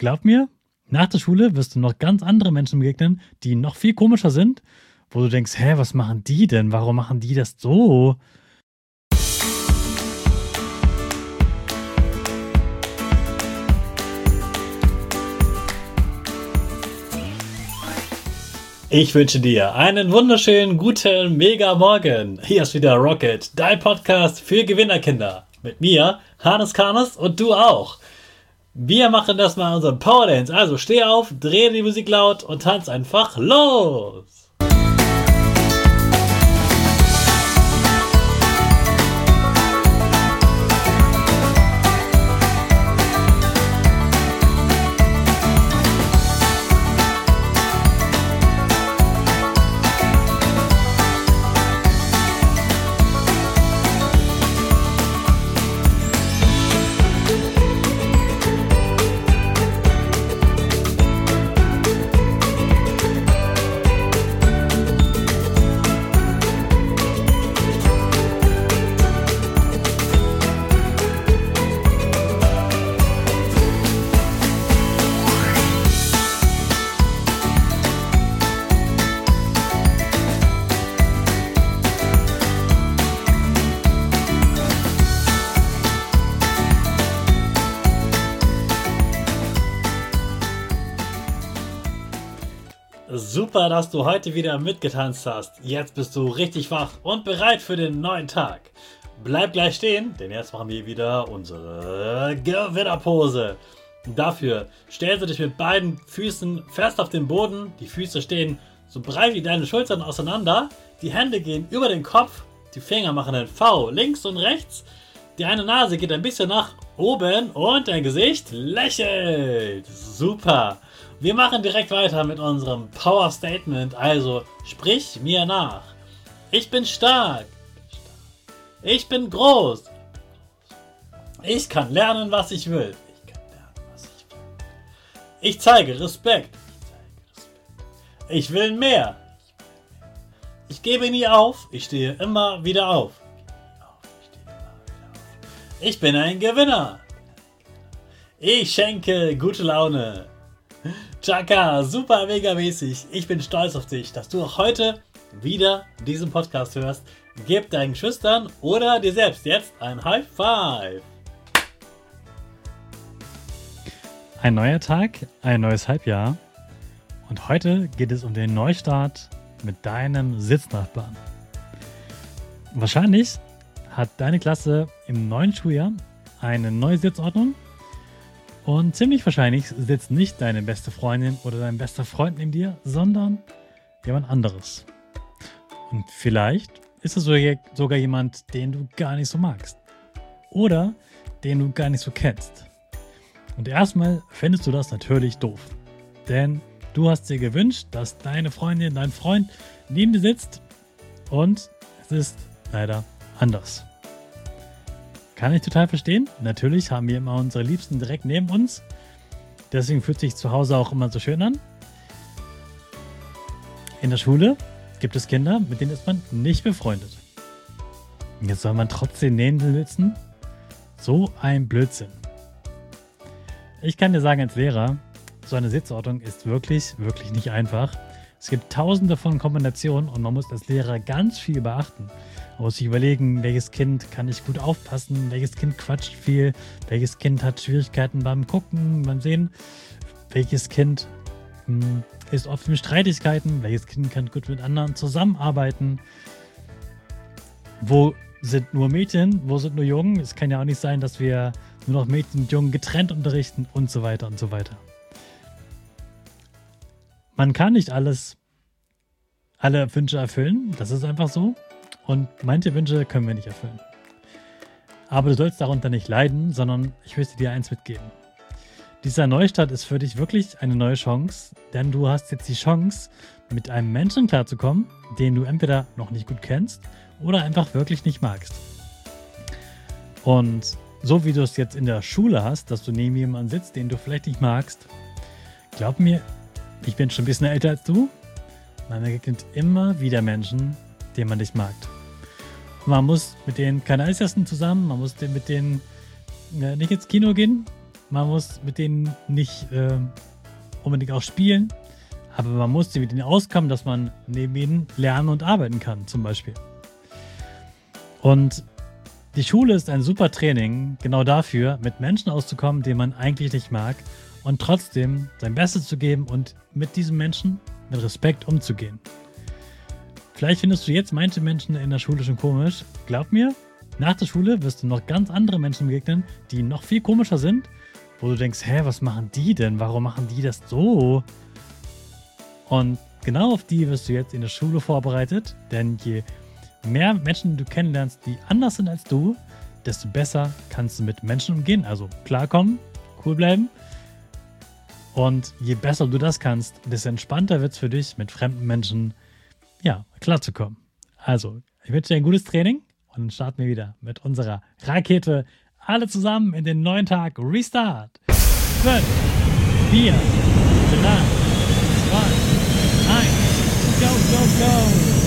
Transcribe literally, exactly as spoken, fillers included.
glaub mir, nach der Schule wirst du noch ganz andere Menschen begegnen, die noch viel komischer sind, wo du denkst, hä, was machen die denn? Warum machen die das so? Ich wünsche dir einen wunderschönen, guten, mega Morgen. Hier ist wieder Rocket, dein Podcast für Gewinnerkinder. Mit mir, Hannes Karnes und du auch. Wir machen das mal unseren Power Dance. Also steh auf, dreh die Musik laut und tanz einfach los. Super, dass du heute wieder mitgetanzt hast. Jetzt bist du richtig wach und bereit für den neuen Tag. Bleib gleich stehen, denn jetzt machen wir wieder unsere Gewinnerpose. Dafür stellst du dich mit beiden Füßen fest auf den Boden. Die Füße stehen so breit wie deine Schultern auseinander. Die Hände gehen über den Kopf. Die Finger machen ein V links und rechts. Die eine Nase geht ein bisschen nach oben und dein Gesicht lächelt. Super. Wir machen direkt weiter mit unserem Power Statement, also sprich mir nach. Ich bin stark. Ich bin groß. Ich kann lernen, was ich will. Ich kann lernen, was ich will. Ich zeige Respekt. Ich will mehr. Ich gebe nie auf. Ich stehe immer wieder auf. Ich bin ein Gewinner. Ich schenke gute Laune. Chaka, super mega mäßig. Ich bin stolz auf dich, dass du auch heute wieder diesen Podcast hörst. Gib deinen Geschwistern oder dir selbst jetzt ein High Five. Ein neuer Tag, ein neues Halbjahr. Und heute geht es um den Neustart mit deinem Sitznachbarn. Wahrscheinlich hat deine Klasse im neuen Schuljahr eine neue Sitzordnung. Und ziemlich wahrscheinlich sitzt nicht deine beste Freundin oder dein bester Freund neben dir, sondern jemand anderes. Und vielleicht ist es sogar jemand, den du gar nicht so magst. Oder den du gar nicht so kennst. Und erstmal findest du das natürlich doof. Denn du hast dir gewünscht, dass deine Freundin, dein Freund neben dir sitzt. Und es ist leider anders. Kann ich total verstehen. Natürlich haben wir immer unsere Liebsten direkt neben uns. Deswegen fühlt sich zu Hause auch immer so schön an. In der Schule gibt es Kinder, mit denen ist man nicht befreundet. Und jetzt soll man trotzdem neben dir sitzen? So ein Blödsinn. Ich kann dir sagen als Lehrer, so eine Sitzordnung ist wirklich, wirklich nicht einfach. Es gibt tausende von Kombinationen und man muss als Lehrer ganz viel beachten. Man muss sich überlegen, welches Kind kann ich gut aufpassen, welches Kind quatscht viel, welches Kind hat Schwierigkeiten beim Gucken, beim Sehen, welches Kind mh, ist oft in Streitigkeiten, welches Kind kann gut mit anderen zusammenarbeiten. Wo sind nur Mädchen, wo sind nur Jungen? Es kann ja auch nicht sein, dass wir nur noch Mädchen und Jungen getrennt unterrichten und so weiter und so weiter. Man kann nicht alles, alle Wünsche erfüllen, das ist einfach so. Und manche Wünsche können wir nicht erfüllen. Aber du sollst darunter nicht leiden, sondern ich möchte dir eins mitgeben. Dieser Neustart ist für dich wirklich eine neue Chance, denn du hast jetzt die Chance, mit einem Menschen klarzukommen, den du entweder noch nicht gut kennst oder einfach wirklich nicht magst. Und so wie du es jetzt in der Schule hast, dass du neben jemandem sitzt, den du vielleicht nicht magst, glaub mir, ich bin schon ein bisschen älter als du, man begegnet immer wieder Menschen, den man nicht mag. Man muss mit denen keine Eis essen zusammen, man muss mit denen nicht ins Kino gehen, man muss mit denen nicht äh, unbedingt auch spielen, aber man muss mit denen auskommen, dass man neben ihnen lernen und arbeiten kann, zum Beispiel. Und die Schule ist ein super Training, genau dafür, mit Menschen auszukommen, die man eigentlich nicht mag und trotzdem sein Bestes zu geben und mit diesen Menschen mit Respekt umzugehen. Vielleicht findest du jetzt manche Menschen in der Schule schon komisch. Glaub mir, nach der Schule wirst du noch ganz andere Menschen begegnen, die noch viel komischer sind, wo du denkst, hä, was machen die denn? Warum machen die das so? Und genau auf die wirst du jetzt in der Schule vorbereitet, denn je mehr Menschen du kennenlernst, die anders sind als du, desto besser kannst du mit Menschen umgehen, also klarkommen, cool bleiben. Und je besser du das kannst, desto entspannter wird es für dich, mit fremden Menschen ja, klarzukommen. Also, ich wünsche dir ein gutes Training und dann starten wir wieder mit unserer Rakete. Alle zusammen in den neuen Tag. Restart. fünf, vier, drei, zwei, eins. Go, go, go.